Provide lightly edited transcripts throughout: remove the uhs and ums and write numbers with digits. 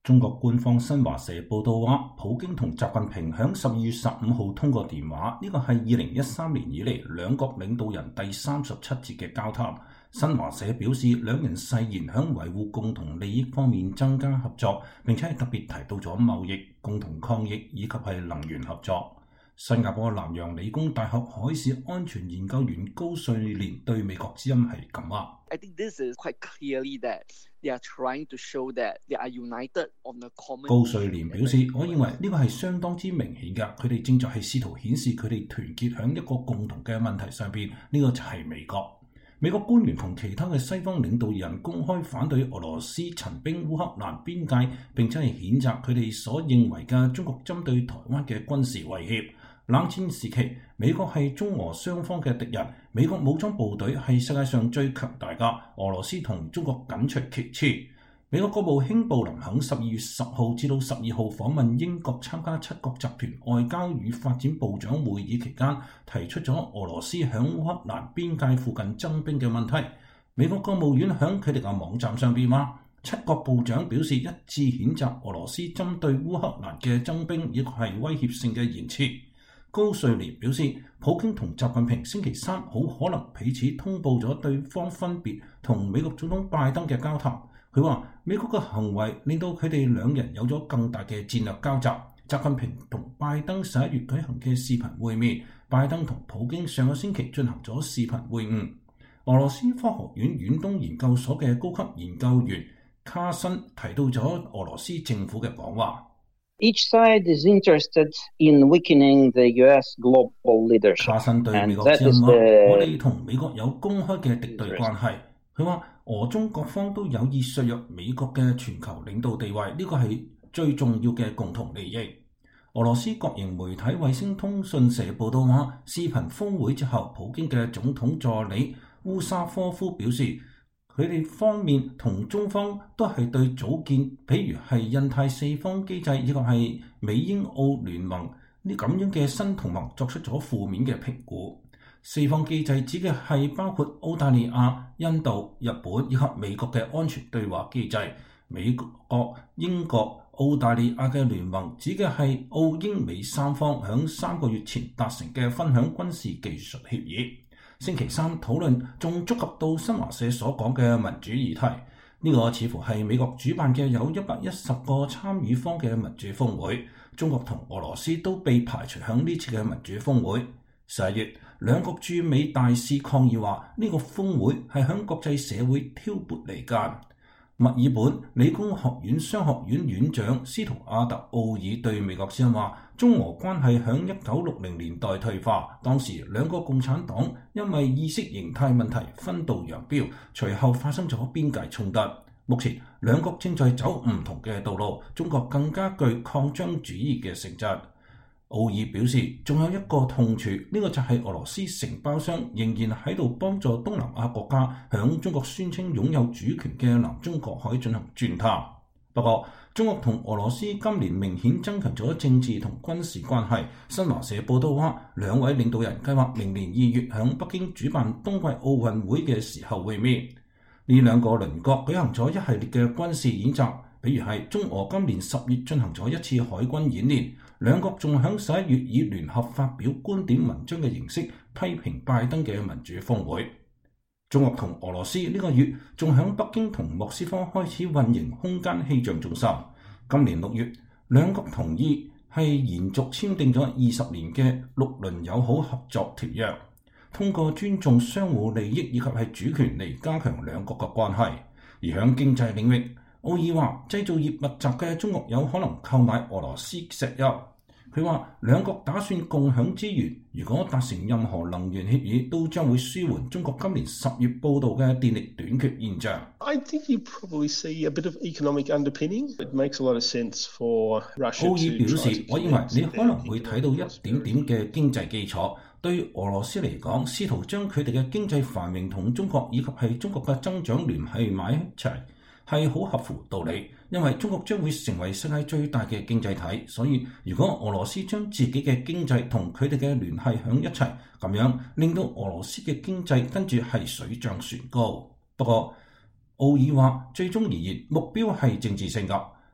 中國官方新華社報道話，普京同習近平響12月15號通過電話，呢個係2013年以嚟兩國領導人第37節嘅交談。新華社表示，兩人誓言響維護共同利益方面增加合作，並且特別提到咗貿易、共同抗疫以及係能源合作。新加坡南洋理工大學海事安全研究員高瑞蓮對美國之音係咁話。 I think this is quite clearly that they are trying to show that they are united on a common。 高瑞蓮表示，我認為呢個係相當之明顯㗎，佢哋正在係試圖顯示佢哋團結喺一個共同嘅問題上邊，呢個就係美國。美國官員同其他嘅西方領導人公開反對俄羅斯陳兵烏克蘭邊界，並且係譴責佢哋所認為嘅中國針對台灣嘅軍事威脅。冷戰時期，美國係中俄雙方嘅敵人，美國武裝部隊係世界上最強大嘅，俄羅斯同中國緊隨其次。美國國務卿布林肯12月10號至到12號訪問英國，參加七國集團外交與發展部長會議期間，提出咗俄羅斯響烏克蘭邊界附近增兵嘅問題。美國國務院響佢哋嘅網站上邊話，七國部長表示一致譴責俄羅斯針對烏克蘭嘅增兵，亦係威脅性嘅言辭。高瑞蓮表示，普京同習近平星期三好可能彼此通報咗對方分別同美國總統拜登嘅交談。佢話美國嘅行為令到佢哋兩人有咗更大嘅戰略交集。習近平同拜登11月舉行嘅視頻會面，拜登同普京上個星期進行咗視頻會晤。俄羅斯科學院遠東研究所嘅高級研究員卡申提到咗俄羅斯政府嘅講話。 Each side is interested in weakening the US global leadership. 卡申對美國之音話：我哋同美國有公開嘅敵對關係。佢話俄中各方都有意削弱美國嘅全球領導地位，呢個係最重要嘅共同利益。俄羅斯國營媒體衛星通訊社報道話，視頻峰會之後，普京嘅總統助理烏沙科夫表示，佢哋方面同中方都係對組建，譬如係印太四方機制，以及係美英澳聯盟呢咁樣嘅新同盟作出咗負面嘅評估。四方機制指嘅係包括澳大利亞、印度、日本以及美國嘅安全對話機制。美國、英國、澳大利亞嘅聯盟指嘅係澳英美三方響3個月前達成嘅分享軍事技術協議。星期三討論仲觸及到新華社所講嘅民主議題，呢個似乎係美國主辦嘅有110個參與方嘅民主峰會。中國同俄羅斯都被排除響呢次嘅民主峰會。11月，兩國駐美大使抗議話，呢個峰會係響國際社會挑撥離間。墨爾本理工學院商學院院長斯圖亞特奧爾對美國之音話，中俄關係響1960年代退化，當時兩個共產黨因為意識形態問題分道揚鑣，隨後發生咗邊界衝突。目前兩國正在走唔同嘅道路，中國更加具擴張主義嘅性質。奧爾表示，仲有一個痛處，呢個就係俄羅斯承包商仍然喺度幫助東南亞國家響中國宣稱擁有主權嘅南中國海進行鑽探。不過，中國同俄羅斯今年明顯增強咗政治同軍事關係。新華社報道話，兩位領導人計劃明年2月響北京主辦冬季奧運會嘅時候會面。呢兩個鄰國舉行咗一系列嘅軍事演習，比如係中俄今年10月進行咗一次海軍演練。兩國仲喺11月以聯合發表觀點文章嘅形式批評拜登嘅民主峰會。中國同俄羅斯呢個月仲喺北京同莫斯科開始運營空間氣象中心。今年6月，兩國同意係延續簽訂咗20年嘅6輪友好合作條約，通過尊重相互利益以及係主權嚟加強兩國嘅關係。而喺經濟領域，奧爾話製造業密集嘅中國有可能購買俄羅斯石油。佢話兩國打算共享資源，如果達成任何能源協議，都將會舒緩中國今年10月報道嘅電力短缺現象。 I think you probably see a bit of economic underpinning. It makes a lot of sense for Russia. 奧爾表示，我認為你可能會睇到一點點嘅經濟基礎。對於俄羅斯嚟講，試圖將佢哋嘅經濟繁榮同中國以及係中國嘅增長聯繫埋一齊，係好合乎道理，因為中國將會成為世界最大嘅經濟體，所以如果俄羅斯將自己嘅經濟同佢哋嘅聯繫響一齊，咁樣令到俄羅斯嘅經濟跟住係水漲船高。不過奧爾話，最終而言目標係政治性㗎。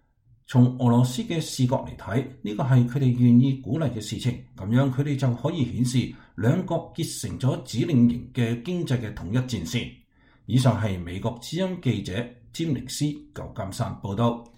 從俄羅斯嘅視角嚟睇，呢個係佢哋願意鼓勵嘅事情，咁樣佢哋就可以顯示兩國結成咗指令型嘅經濟嘅統一戰線。以上係美國之音記者詹寧斯舊金山報道。